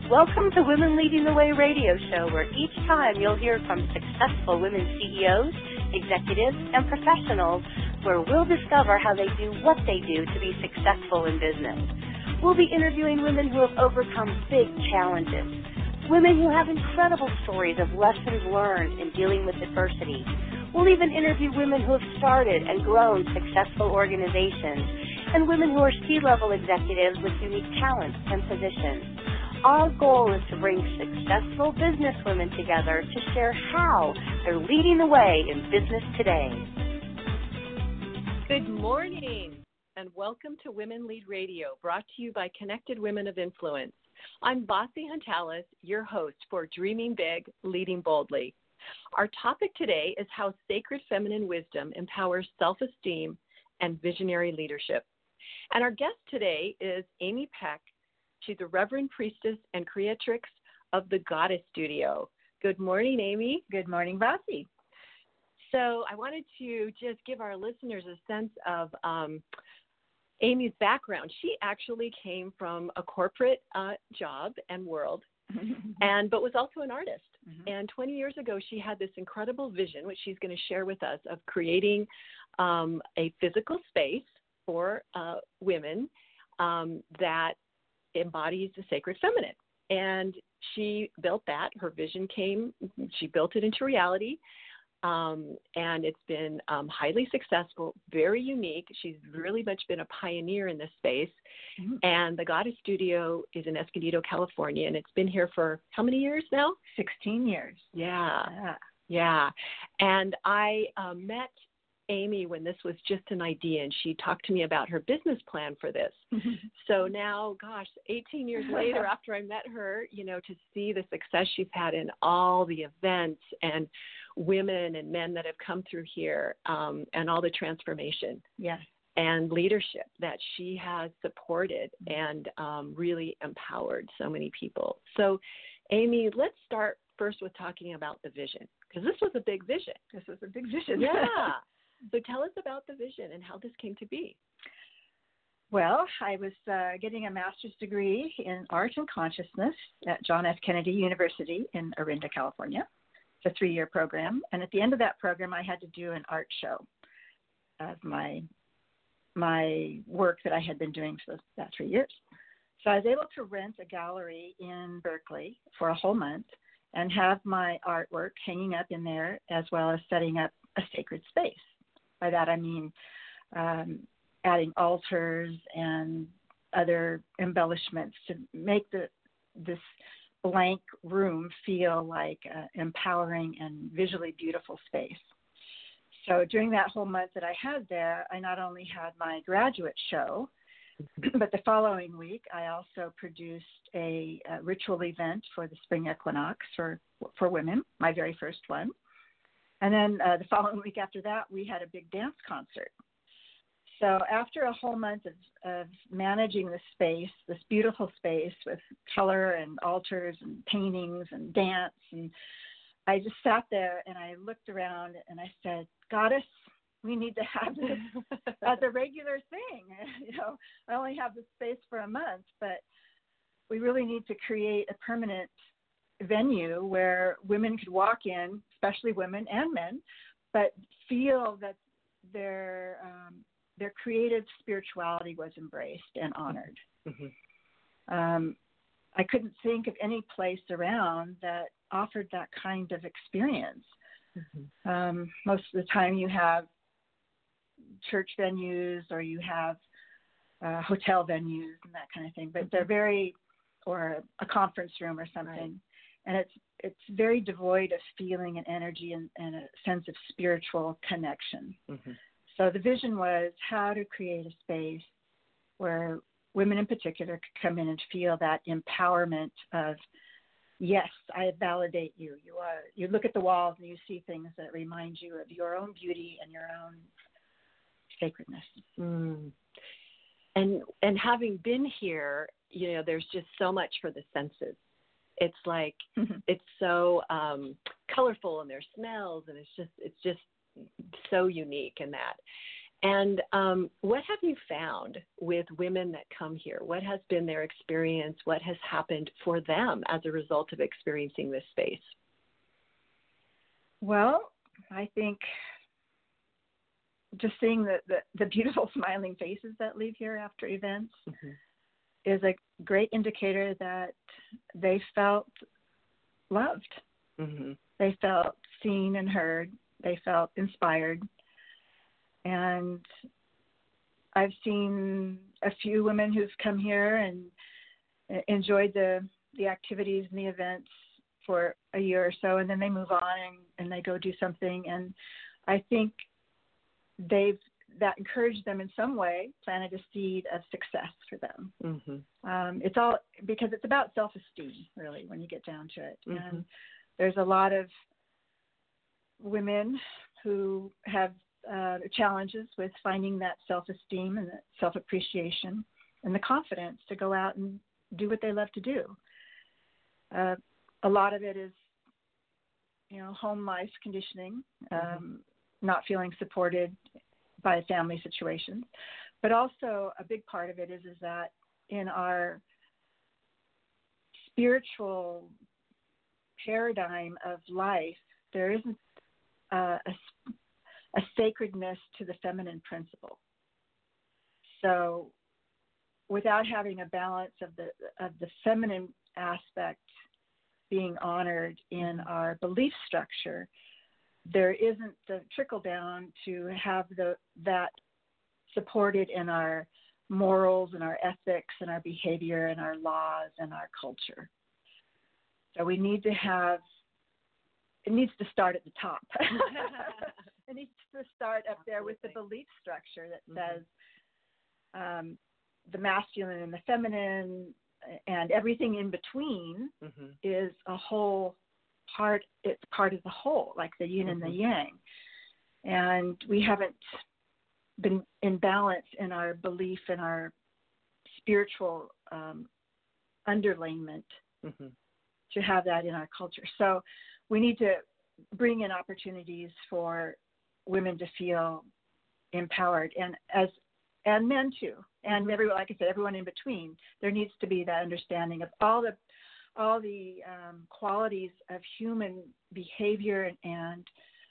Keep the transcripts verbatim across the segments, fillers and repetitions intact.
Welcome to Women Leading the Way radio show, where each time you'll hear from successful women C E Os, executives, and professionals, where we'll discover how they do what they do to be successful in business. We'll be interviewing women who have overcome big challenges, women who have incredible stories of lessons learned in dealing with adversity. We'll even interview women who have started and grown successful organizations, and women who are C-level executives with unique talents and positions. Our goal is to bring successful business women together to share how they're leading the way in business today. Good morning, and welcome to Women Lead Radio, brought to you by Connected Women of Influence. I'm Vasi Huntalis, your host for Dreaming Big, Leading Boldly. Our topic today is how sacred feminine wisdom empowers self-esteem and visionary leadership. And our guest today is Amy Peck. She's a Reverend Priestess and Creatrix of the Goddess Studio. Good morning, Amy. Good morning, Vasi. So I wanted to just give our listeners a sense of um, Amy's background. She actually came from a corporate uh, job and world, and but was also an artist. Mm-hmm. And twenty years ago, she had this incredible vision, which she's going to share with us, of creating um, a physical space for uh, women um, that embodies the sacred feminine. And she built that. Her vision came, she built it into reality. Um, and it's been um, highly successful, very unique. She's really much been a pioneer in this space. Mm-hmm. And the Goddess Studio is in Escondido, California, and it's been here for how many years now? sixteen years. Yeah, yeah. yeah. And I uh, met Amy when this was just an idea, and she talked to me about her business plan for this. So now, gosh, eighteen years later, after I met her, you know, to see the success she's had in all the events and women and men that have come through here, um, and all the transformation yes. and leadership that she has supported and um, really empowered so many people. So, Amy, let's start first with talking about the vision, because this was a big vision. This was a big vision. Yeah. So tell us about the vision and how this came to be. Well, I was uh, getting a master's degree in art and consciousness at John F. Kennedy University in Orinda, California. It's a three-year program. And at the end of that program, I had to do an art show of my, my work that I had been doing for that three years. So I was able to rent a gallery in Berkeley for a whole month and have my artwork hanging up in there, as well as setting up a sacred space. By that I mean um, adding altars and other embellishments to make the this blank room feel like an empowering and visually beautiful space. So during that whole month that I had there, I not only had my graduate show, but the following week I also produced a, a ritual event for the spring equinox for for women, my very first one. And then uh, the following week after that, we had a big dance concert. So after a whole month of, of managing this space, this beautiful space with color and altars and paintings and dance, and I just sat there and I looked around and I said, Goddess, we need to have this as a regular thing. You know, I only have this space for a month, but we really need to create a permanent venue where women could walk in, especially women and men, but feel that their um, their creative spirituality was embraced and honored. Mm-hmm. Um, I couldn't think of any place around that offered that kind of experience. Mm-hmm. Um, most of the time you have church venues or you have uh, hotel venues and that kind of thing, but mm-hmm. they're very, or a conference room or something. Right. And it's it's very devoid of feeling and energy and, and a sense of spiritual connection. Mm-hmm. So the vision was how to create a space where women in particular could come in and feel that empowerment of, yes, I validate you. You are. You look at the walls and you see things that remind you of your own beauty and your own sacredness. Mm. And and having been here, you know, there's just so much for the senses. It's like, mm-hmm. it's so um, colorful, and there's smells, and it's just, it's just so unique in that. And um, what have you found with women that come here? What has been their experience? What has happened for them as a result of experiencing this space? Well, I think just seeing the, the, the beautiful smiling faces that leave here after events mm-hmm. is a great indicator that they felt loved. Mm-hmm. They felt seen and heard. They felt inspired. And I've seen a few women who've come here and enjoyed the, the activities and the events for a year or so, and then they move on and, and they go do something. And I think they've that encouraged them in some way, planted a seed of success for them. Mm-hmm. Um, it's all because it's about self-esteem, really, when you get down to it. Mm-hmm. And there's a lot of women who have uh, challenges with finding that self-esteem and that self-appreciation and the confidence to go out and do what they love to do. Uh, a lot of it is, you know, home life conditioning, um, mm-hmm. not feeling supported by family situations, but also a big part of it is is that in our spiritual paradigm of life, there isn't uh, a, a sacredness to the feminine principle. So, without having a balance of the of the feminine aspect being honored in our belief structure, there isn't the trickle down to have the that supported in our morals and our ethics and our behavior and our laws and our culture. So we need to have, it needs to start at the top. It needs to start up there with the belief structure that mm-hmm. says um, the masculine and the feminine and everything in between mm-hmm. is a whole part, it's part of the whole, like the yin mm-hmm. and the yang. And we haven't been in balance in our belief and our spiritual um, underlayment mm-hmm. to have that in our culture. So we need to bring in opportunities for women to feel empowered, and as and men too, and mm-hmm. everyone, like I said, everyone in between. There needs to be that understanding of all the all the um, qualities of human behavior and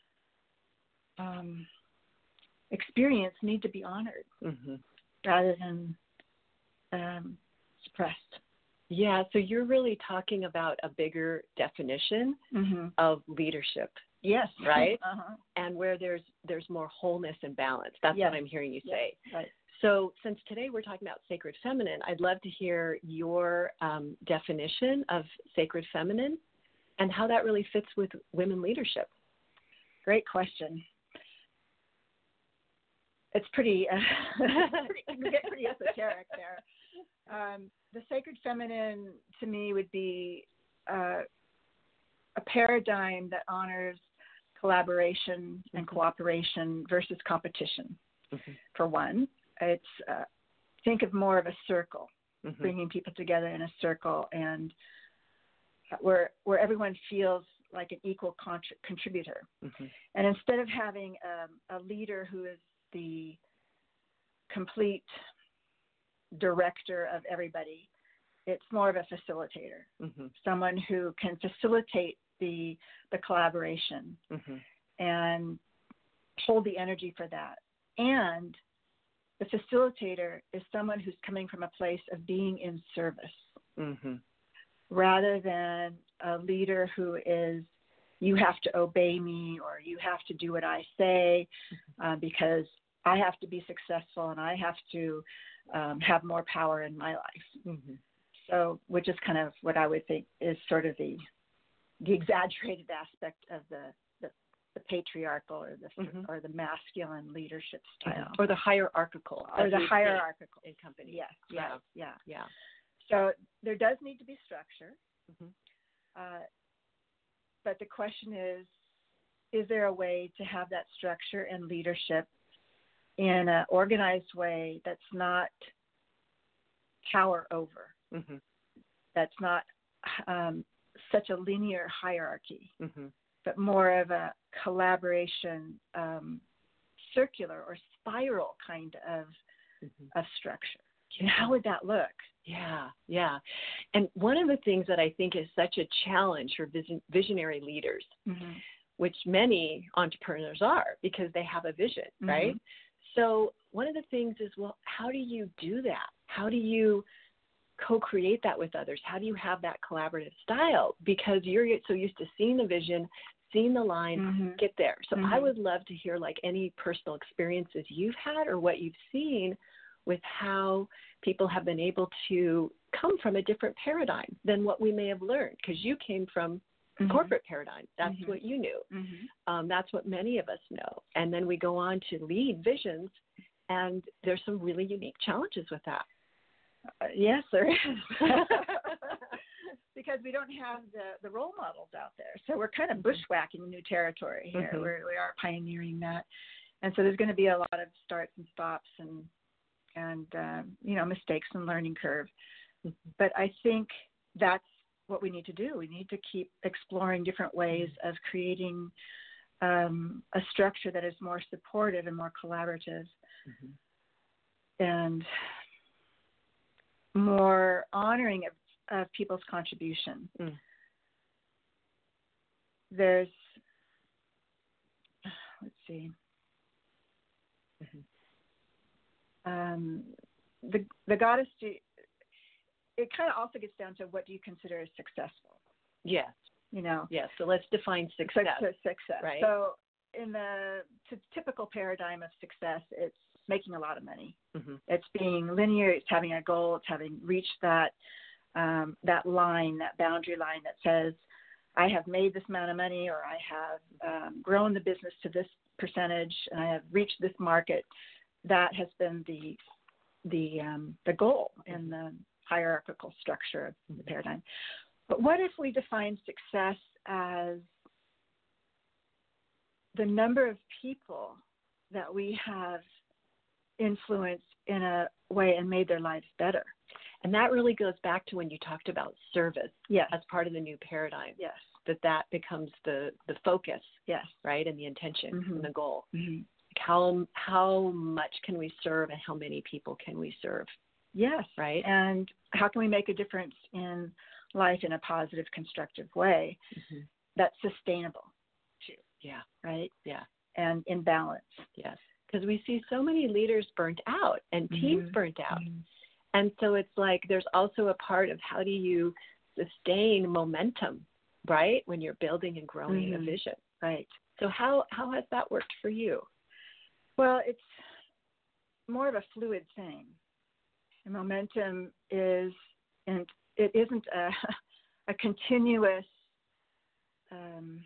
um, experience need to be honored mm-hmm. rather than um, suppressed. Yeah, so you're really talking about a bigger definition mm-hmm. of leadership. Yes. Right? Uh-huh. And where there's there's more wholeness and balance. That's yes. what I'm hearing you say. Yes. Right. So since today we're talking about sacred feminine, I'd love to hear your um, definition of sacred feminine and how that really fits with women leadership. Great question. It's pretty, uh, pretty you can get pretty esoteric there. Um, the sacred feminine to me would be uh, a paradigm that honors collaboration and mm-hmm. cooperation versus competition. Mm-hmm. For one, it's uh, think of more of a circle, mm-hmm. bringing people together in a circle, and where where everyone feels like an equal contri- contributor. Mm-hmm. And instead of having um, a leader who is the complete director of everybody, it's more of a facilitator, mm-hmm. someone who can facilitate the the collaboration mm-hmm. and hold the energy for that. And the facilitator is someone who's coming from a place of being in service mm-hmm. rather than a leader who is, you have to obey me or you have to do what I say uh, because I have to be successful and I have to um, have more power in my life. Mm-hmm. So, which is kind of what I would think is sort of the the exaggerated aspect of the the, the patriarchal or the mm-hmm. or the masculine leadership style, mm-hmm. or the hierarchical, or the hierarchical in company. Yes, yeah, right. yeah, yeah. So there does need to be structure, mm-hmm. uh, but the question is, is there a way to have that structure and leadership in an organized way that's not power over, mm-hmm. that's not um, such a linear hierarchy, mm-hmm. but more of a collaboration, um, circular or spiral kind of Mm-hmm. of structure. You know, how would that look? Yeah, yeah. And one of the things that I think is such a challenge for vision, visionary leaders, Mm-hmm. which many entrepreneurs are because they have a vision, Mm-hmm. right? So one of the things is, well, how do you do that? How do you co-create that with others? How do you have that collaborative style? Because you're so used to seeing the vision, seeing the line, Mm-hmm. get there. So Mm-hmm. I would love to hear like any personal experiences you've had or what you've seen with how people have been able to come from a different paradigm than what we may have learned, because you came from Mm-hmm. corporate paradigm. That's Mm-hmm. what you knew. Mm-hmm. Um, that's what many of us know. And then we go on to lead visions, and there's some really unique challenges with that. Uh, yes, there is. Because we don't have the, the role models out there. So we're kind of bushwhacking new territory here. Mm-hmm. We're, we are pioneering that. And so there's going to be a lot of starts and stops and, and um, you know, mistakes and learning curve. Mm-hmm. But I think that's what we need to do. We need to keep exploring different ways of creating um, a structure that is more supportive and more collaborative. Mm-hmm. And more honoring of, of people's contribution. Mm. There's, let's see, mm-hmm. um, the the goddess. It kind of also gets down to what do you consider as successful? Yes. You know. Yes. So let's define success. Success. success. Right. So in the t- typical paradigm of success, it's making a lot of money. Mm-hmm. It's being linear. It's having a goal. It's having reached that um, that line, that boundary line that says, I have made this amount of money, or I have um, grown the business to this percentage, and I have reached this market. That has been the the um, the goal in the hierarchical structure of the paradigm. But what if we define success as the number of people that we have influenced in a way and made their lives better? And that really goes back to when you talked about service, yes, as part of the new paradigm. Yes. That that becomes the, the focus, yes, right, and the intention mm-hmm. and the goal. Mm-hmm. How how much can we serve, and how many people can we serve? Yes, right. And how can we make a difference in life in a positive, constructive way mm-hmm. that's sustainable too? Yeah. Right. Yeah. And in balance. Yes. Because we see so many leaders burnt out and teams mm-hmm. burnt out. Mm-hmm. And so it's like there's also a part of how do you sustain momentum, right, when you're building and growing mm-hmm. a vision. Right. So how, how has that worked for you? Well, it's more of a fluid thing. And momentum is, and it isn't a, a continuous um,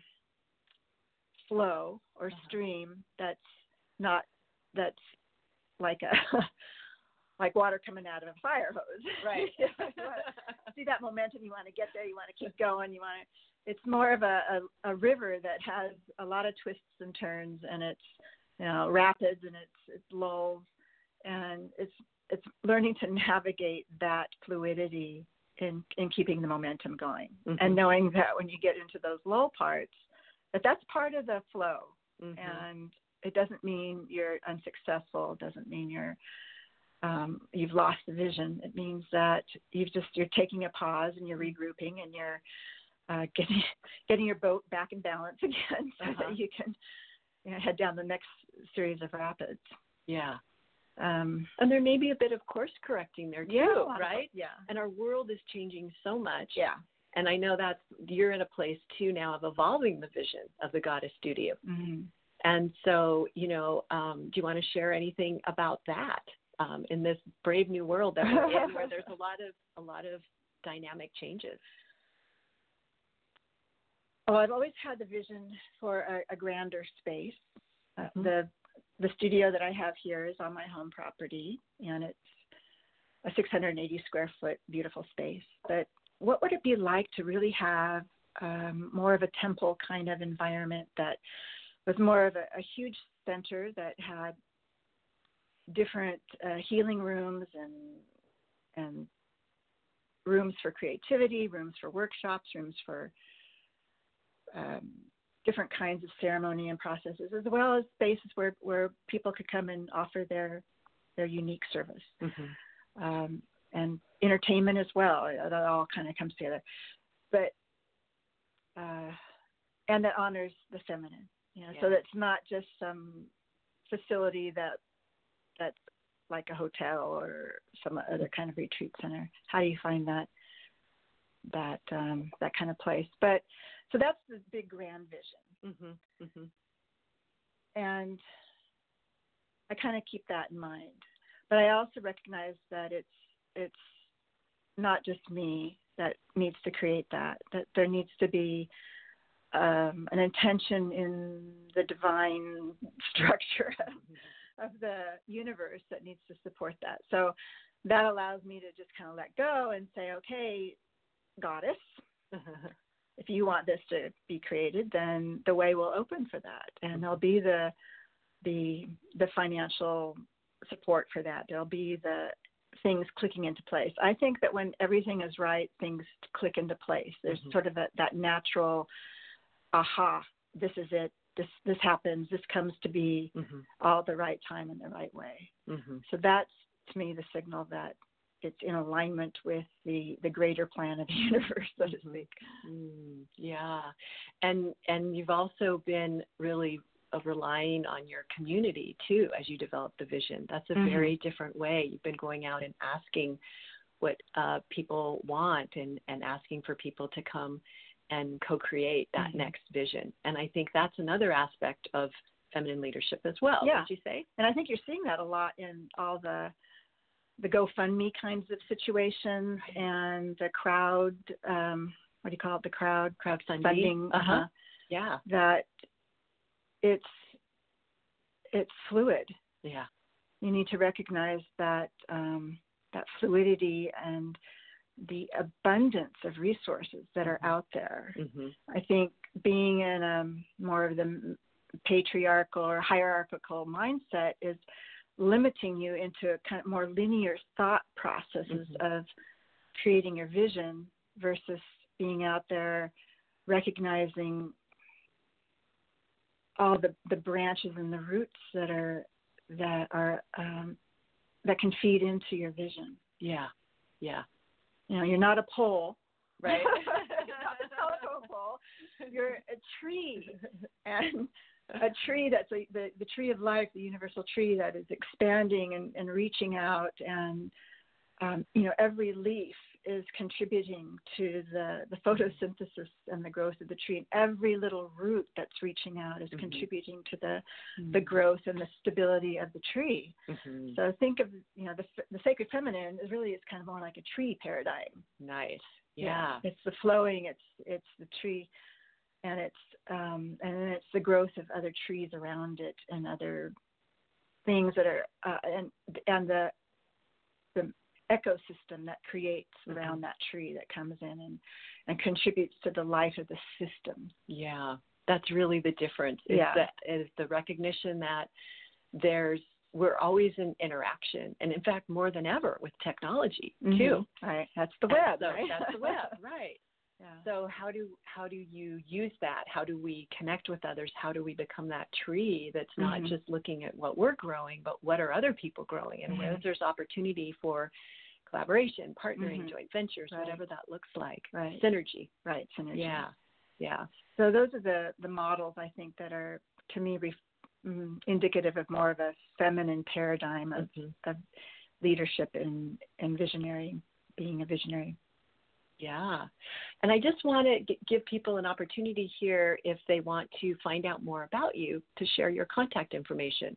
flow or uh-huh. stream that's not, that's like a like water coming out of a fire hose. Right. You see that momentum, you want to get there, you want to keep going, you want to, it's more of a, a, a river that has a lot of twists and turns, and it's, you know, rapids, and it's, it's lulls, and it's, it's learning to navigate that fluidity in, in keeping the momentum going mm-hmm. and knowing that when you get into those low parts, that that's part of the flow. Mm-hmm. And it doesn't mean you're unsuccessful. It doesn't mean you're, um, you've lost the vision. It means that you've just, you're taking a pause and you're regrouping, and you're uh, getting, getting your boat back in balance again so uh-huh. that you can, you know, head down the next series of rapids. Yeah. Um, and there may be a bit of course correcting there too, yeah, right? Yeah. And our world is changing so much. Yeah. And I know that you're in a place too now of evolving the vision of the Goddess Studio. Mm-hmm. And so, you know, um, do you want to share anything about that um, in this brave new world that we're in, where there's a lot of a lot of dynamic changes? Oh, I've always had the vision for a, a grander space. Uh, mm-hmm. The the studio that I have here is on my home property, and it's a six hundred eighty square foot beautiful space. But what would it be like to really have um, more of a temple kind of environment that was more of a, a huge center that had different uh, healing rooms and and rooms for creativity, rooms for workshops, rooms for um, different kinds of ceremony and processes, as well as spaces where, where people could come and offer their their unique service. Mm-hmm. Um, and entertainment as well. That all kind of comes together. But uh, and that honors the feminine, you know, yeah. So that's not just some facility that that's like a hotel or some other kind of retreat center. How do you find that that um, that kind of place? But so that's the big grand vision, mm-hmm. Mm-hmm. And I kind of keep that in mind. But I also recognize that it's it's not just me that needs to create that. That there needs to be um, an intention in the divine structure of, of the universe that needs to support that. So that allows me to just kind of let go and say, okay, Goddess, if you want this to be created, then the way will open for that, and there'll be the the the financial support for that. There'll be the things clicking into place. I think that when everything is right, things click into place. There's mm-hmm. sort of a, that natural, aha, this is it. This this happens. This comes to be mm-hmm. all at the right time in the right way. Mm-hmm. So that's, to me, the signal that it's in alignment with the, the greater plan of the universe, so to speak. Mm, yeah. And and you've also been really relying on your community too as you develop the vision. That's a mm-hmm. very different way. You've been going out and asking what uh, people want and, and asking for people to come and co-create that mm-hmm. next vision. And I think that's another aspect of feminine leadership as well. Yeah. Would you say? And I think you're seeing that a lot in all the the GoFundMe kinds of situations and the crowd, um, what do you call it, the crowd crowdfunding. Funding, uh-huh. uh-huh. Yeah. That it's it's fluid. Yeah. You need to recognize that um, that fluidity and the abundance of resources that are out there. Mm-hmm. I think being in a more of the patriarchal or hierarchical mindset is limiting you into kind of more linear thought processes mm-hmm. of creating your vision versus being out there recognizing all the, the branches and the roots that are that are um, that can feed into your vision. Yeah, yeah. You know, you're not a pole, right? You're not a telephone pole. You're a tree, and a tree that's a, the the tree of life, the universal tree that is expanding and, and reaching out, and um, you know, every leaf is contributing to the, the photosynthesis and the growth of the tree. And every little root that's reaching out is mm-hmm. contributing to the mm-hmm. the growth and the stability of the tree. Mm-hmm. So think of, you know, the the sacred feminine is really, it's kind of more like a tree paradigm. Nice. Yeah. yeah. It's the flowing, it's it's the tree, and it's um, and then it's the growth of other trees around it and other things that are uh, and and the the ecosystem that creates mm-hmm. around that tree that comes in and, and contributes to the life of the system. Yeah, that's really the difference. Is yeah. the, is the recognition that there's we're always in interaction, and in fact, more than ever with technology too. Mm-hmm. Right, that's the web. So right? That's the web, right? Yeah. So how do how do you use that? How do we connect with others? How do we become that tree that's not mm-hmm. just looking at what we're growing, but what are other people growing, and mm-hmm. where there's opportunity for collaboration, partnering, mm-hmm. joint ventures, right. whatever that looks like. Right. Synergy. Right. Synergy. Yeah. Yeah. So those are the, the models, I think, that are, to me, ref, mm, indicative of more of a feminine paradigm of, mm-hmm. of leadership and, and visionary, being a visionary. Yeah. And I just want to g- give people an opportunity here, if they want to find out more about you, to share your contact information.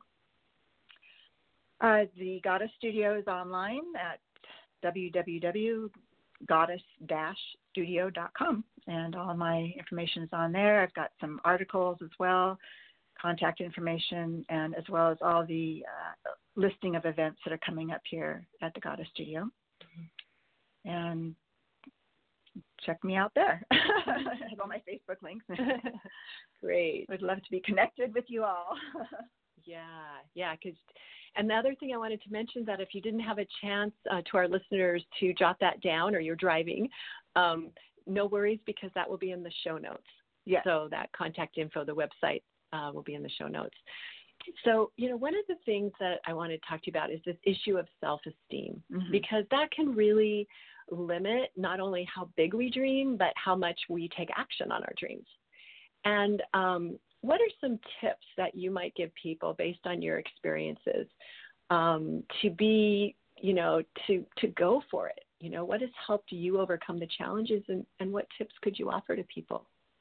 Uh, the Goddess Studio is online at w w w dot goddess dash studio dot com, and all my information is on there. I've got some articles as well, contact information, and as well as all the uh, listing of events that are coming up here at the Goddess Studio. Mm-hmm. And check me out there. I have all my Facebook links. Great. Would love to be connected with you all. Yeah, yeah. Cause, and the other thing I wanted to mention, that if you didn't have a chance uh, to our listeners to jot that down, or you're driving, um, no worries, because that will be in the show notes. Yes. So that contact info, the website, uh, will be in the show notes. So, you know, one of the things that I want to talk to you about is this issue of self-esteem, mm-hmm. because that can really limit not only how big we dream, but how much we take action on our dreams. And um, what are some tips that you might give people based on your experiences um, to be, you know, to, to go for it? You know, what has helped you overcome the challenges, and, and what tips could you offer to people?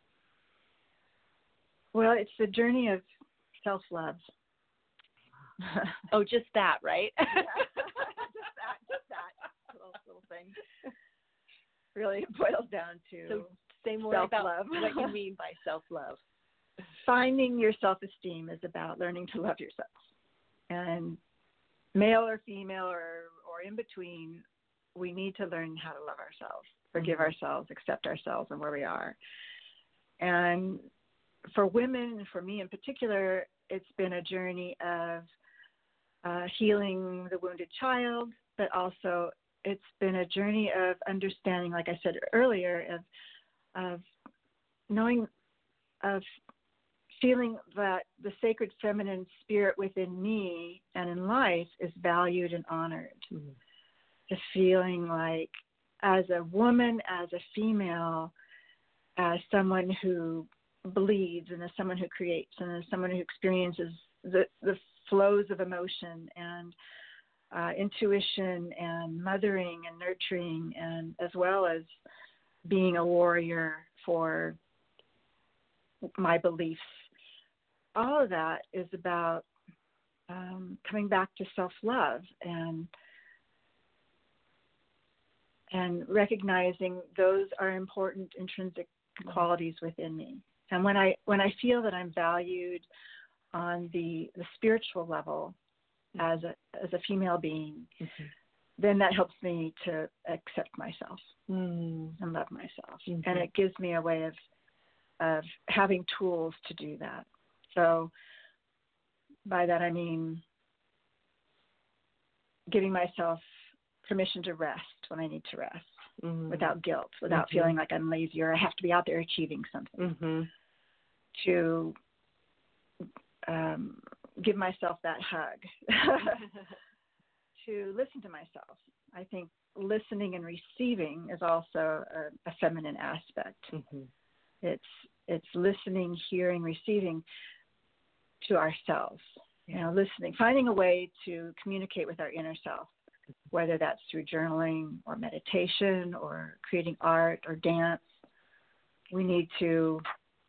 Well, it's the journey of self-love. Oh, just that, right? Yeah. just that, just that little, little thing. Really, it boils down to so say more self-love. About what you mean by self-love. Finding your self-esteem is about learning to love yourself. And male or female or, or in between, we need to learn how to love ourselves, forgive mm-hmm. ourselves, accept ourselves and where we are. And for women, and for me in particular, it's been a journey of uh, healing the wounded child, but also it's been a journey of understanding, like I said earlier, of of knowing, of feeling that the sacred feminine spirit within me and in life is valued and honored. Mm-hmm. The feeling like as a woman, as a female, as someone who bleeds and as someone who creates and as someone who experiences the, the flows of emotion and uh, intuition and mothering and nurturing, and as well as being a warrior for my beliefs. All of that is about um, coming back to self-love and and recognizing those are important intrinsic qualities within me. And when I when I feel that I'm valued on the, the spiritual level as a as a female being, mm-hmm. then that helps me to accept myself mm. and love myself. Mm-hmm. And it gives me a way of of having tools to do that. So by that I mean giving myself permission to rest when I need to rest, mm-hmm. without guilt, without mm-hmm. feeling like I'm lazy or I have to be out there achieving something. Mm-hmm. To um, give myself that hug, to listen to myself. I think listening and receiving is also a, a feminine aspect. Mm-hmm. It's it's listening, hearing, receiving to ourselves. You know, listening, finding a way to communicate with our inner self, whether that's through journaling or meditation or creating art or dance. We need to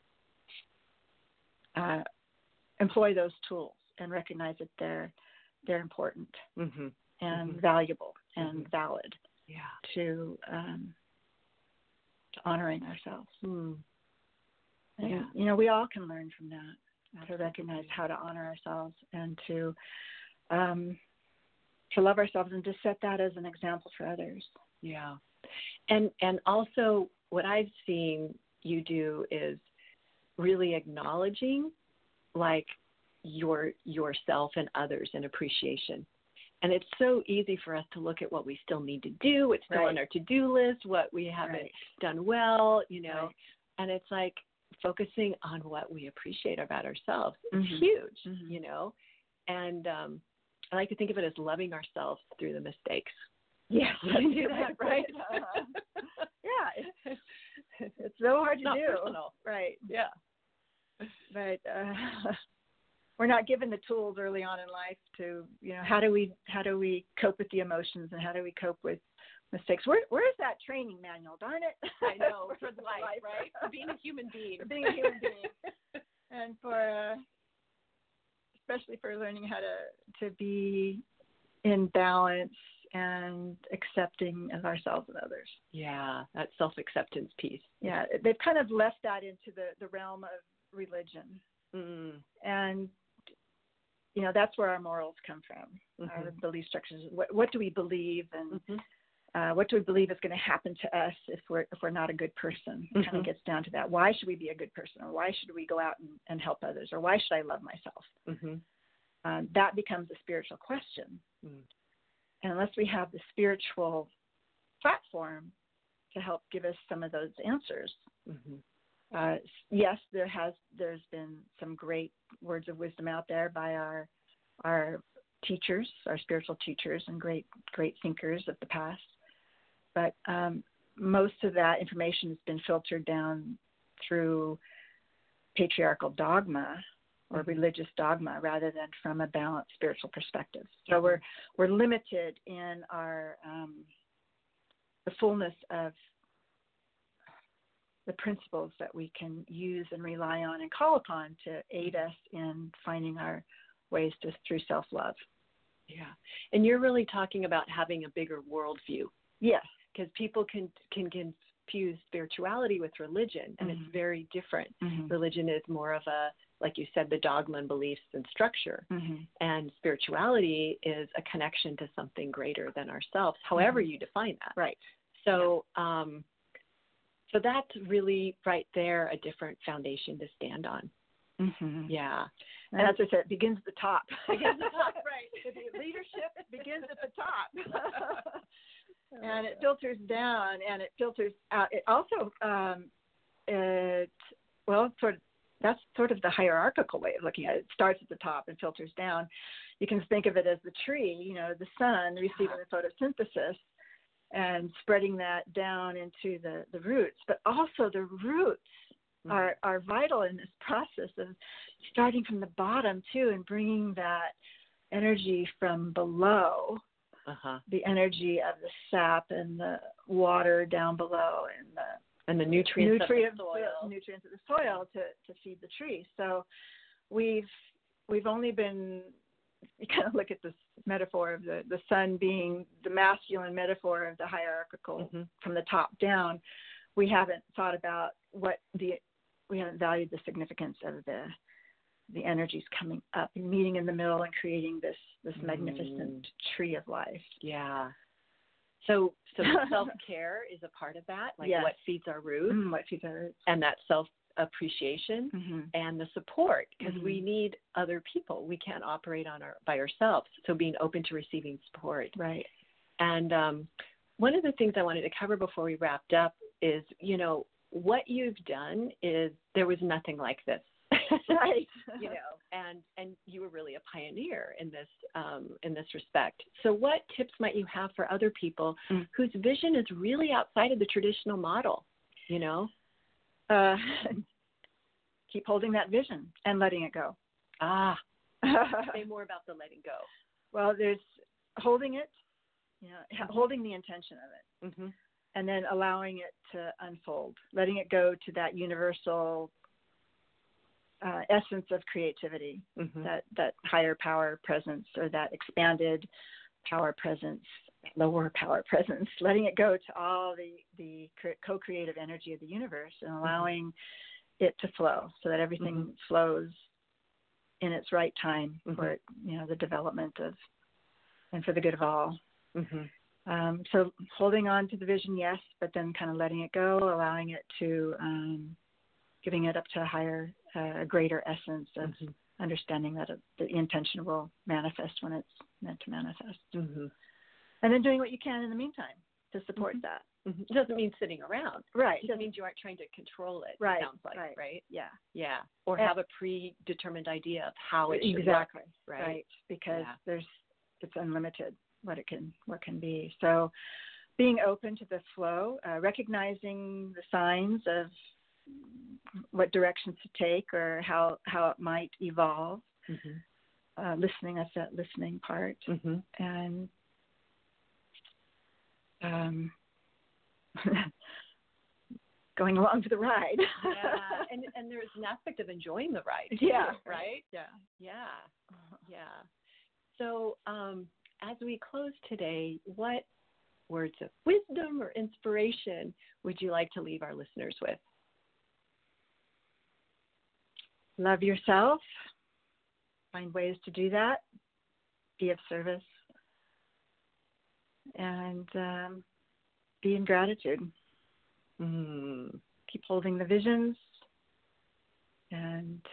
uh, employ those tools and recognize that they're they're important mm-hmm. and mm-hmm. valuable and mm-hmm. valid yeah. to um, to honoring ourselves. Mm. And, yeah. you know, we all can learn from that, Absolutely. To recognize how to honor ourselves and to um, to love ourselves and to set that as an example for others. Yeah. And and also what I've seen you do is really acknowledging like your yourself and others in appreciation. And it's so easy for us to look at what we still need to do, what's still right. on our to-do list, what we haven't right. done well, you know. Right. And it's like focusing on what we appreciate about ourselves. It's mm-hmm. huge, mm-hmm. you know. And um I like to think of it as loving ourselves through the mistakes. Yes, you can do that, right? Uh-huh. Yeah, it's, it's so hard it's to not do. Personal. Right. Yeah. But uh, we're not given the tools early on in life to, you know, how do we how do we cope with the emotions and how do we cope with mistakes? Where where's that training manual? Darn it! I know for the life, life, right? For being a human being. For being a human being, and for. Uh, especially for learning how to, to be in balance and accepting of ourselves and others. Yeah, that self-acceptance piece. Yeah, they've kind of left that into the, the realm of religion. Mm. And, you know, that's where our morals come from, mm-hmm. our belief structures. What, what do we believe and mm-hmm. uh, what do we believe is going to happen to us if we're if we're not a good person? It mm-hmm. kind of gets down to that. Why should we be a good person? Or why should we go out and, and help others? Or why should I love myself? Mm-hmm. Um, that becomes a spiritual question. Mm. And unless we have the spiritual platform to help give us some of those answers, mm-hmm. Uh, yes, there has there's been some great words of wisdom out there by our our teachers, our spiritual teachers, and great great thinkers of the past. But um, most of that information has been filtered down through patriarchal dogma or mm-hmm. religious dogma rather than from a balanced spiritual perspective. So mm-hmm. we're we're limited in our um, the fullness of the principles that we can use and rely on and call upon to aid us in finding our ways to through self-love. Yeah. And you're really talking about having a bigger worldview. Yes. Because people can, can confuse spirituality with religion, and mm-hmm. it's very different. Mm-hmm. Religion is more of a, like you said, the dogma and beliefs and structure. Mm-hmm. And spirituality is a connection to something greater than ourselves, however mm-hmm. you define that. Right. So, yeah. um, So that's really right there a different foundation to stand on. Mm-hmm. Yeah. And, and as I said, it begins at the top. Begins at the top, right. The leadership begins at the top. And it filters down and it filters out. It also, um, it, well, sort of, that's sort of the hierarchical way of looking at it. It starts at the top and filters down. You can think of it as the tree, you know, the sun receiving the photosynthesis and spreading that down into the, the roots. But also the roots mm-hmm. are, are vital in this process of starting from the bottom, too, and bringing that energy from below, uh-huh. the energy of the sap and the water down below and the and the nutrients, nutrients of the soil, the nutrients of the soil to, to feed the tree. So we've we've only been you kind of look at this metaphor of the, the sun being the masculine metaphor of the hierarchical mm-hmm. from the top down. We haven't thought about what the we haven't valued the significance of the the energies coming up and meeting in the middle and creating this this mm. magnificent tree of life. Yeah. So, so self-care is a part of that, like yes. what feeds our roots, mm, what feeds our roots, and that self-appreciation mm-hmm. and the support, because mm-hmm. we need other people. We can't operate on our by ourselves. So, being open to receiving support, right? And um, one of the things I wanted to cover before we wrapped up is, you know, what you've done is there was nothing like this. Right. You know, and, and you were really a pioneer in this um, in this respect. So what tips might you have for other people mm. whose vision is really outside of the traditional model, you know? Uh, keep holding that vision and letting it go. Ah, say more about the letting go. Well, there's holding it, you know, mm-hmm. holding the intention of it, mm-hmm. and then allowing it to unfold, letting it go to that universal Uh, essence of creativity, mm-hmm. that, that higher power presence or that expanded power presence, lower power presence, letting it go to all the, the co-creative energy of the universe and allowing mm-hmm. it to flow so that everything mm-hmm. flows in its right time mm-hmm. for, you know, the development of and for the good of all. Mm-hmm. Um, so holding on to the vision, yes, but then kind of letting it go, allowing it to, um, giving it up to a higher, a uh, greater essence of mm-hmm. understanding that it, the intention will manifest when it's meant to manifest. Mm-hmm. And then doing what you can in the meantime to support mm-hmm. that. Mm-hmm. It doesn't mean sitting around. Right. It means you aren't trying to control it, right. it sounds like, right? right? Yeah. Yeah. Or and have a predetermined idea of how it should exactly. work. Right. Right. Because yeah. there's it's unlimited what it can what can be. So being open to the flow, uh, recognizing the signs of what directions to take or how, how it might evolve, mm-hmm. uh, listening, that's that listening part, mm-hmm. and um, going along for the ride. Yeah, and and there's an aspect of enjoying the ride. Too, yeah, right? Yeah, yeah, yeah. So um, as we close today, what words of wisdom or inspiration would you like to leave our listeners with? Love yourself. Find ways to do that. Be of service. And um, be in gratitude. Mm. Keep holding the visions. And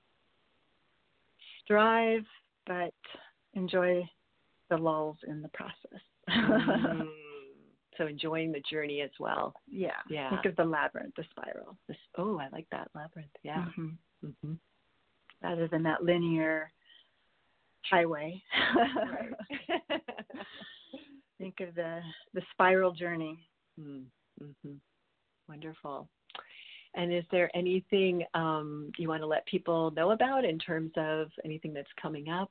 strive, but enjoy the lulls in the process. mm. So enjoying the journey as well. Yeah. Yeah. Think of the labyrinth, the spiral. This, oh, I like that labyrinth. Yeah. Mm-hmm. Mm-hmm. Rather than that linear highway. Right. Think of the, the spiral journey. Mm-hmm. Wonderful. And is there anything um, you want to let people know about in terms of anything that's coming up?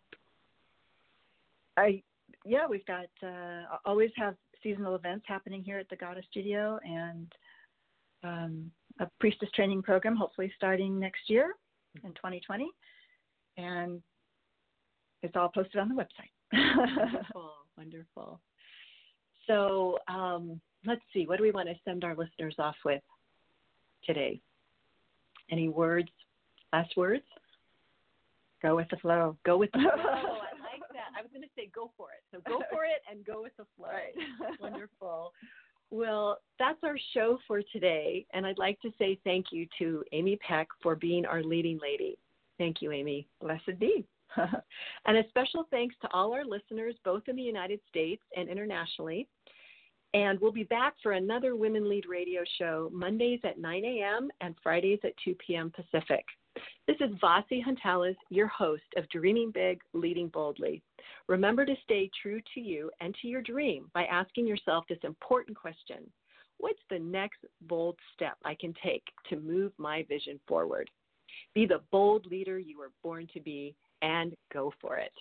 I yeah, we've got uh, always have seasonal events happening here at the Goddess Studio, and um, a priestess training program, hopefully starting next year in twenty twenty, and it's all posted on the website. Wonderful, wonderful. So um, let's see, what do we want to send our listeners off with today? Any words, last words? Go with the flow. Go with the flow. I like that. I was going to say go for it. So go for it and go with the flow. Right. Wonderful. Well, that's our show for today. And I'd like to say thank you to Amy Peck for being our leading lady. Thank you, Amy. Blessed be. And a special thanks to all our listeners, both in the United States and internationally. And we'll be back for another Women Lead Radio show Mondays at nine a.m. and Fridays at two p.m. Pacific. This is Vasi Huntalas, your host of Dreaming Big, Leading Boldly. Remember to stay true to you and to your dream by asking yourself this important question: what's the next bold step I can take to move my vision forward? Be the bold leader you were born to be and go for it.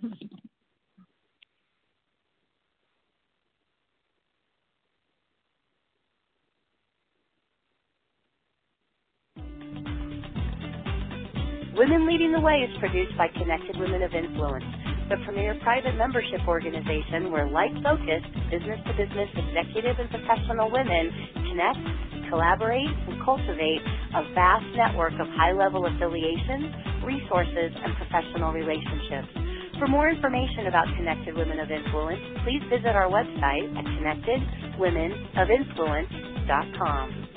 Women Leading the Way is produced by Connected Women of Influence, the premier private membership organization where like-focused, business-to-business executive and professional women connect, collaborate, and cultivate a vast network of high-level affiliations, resources, and professional relationships. For more information about Connected Women of Influence, please visit our website at connected women of influence dot com.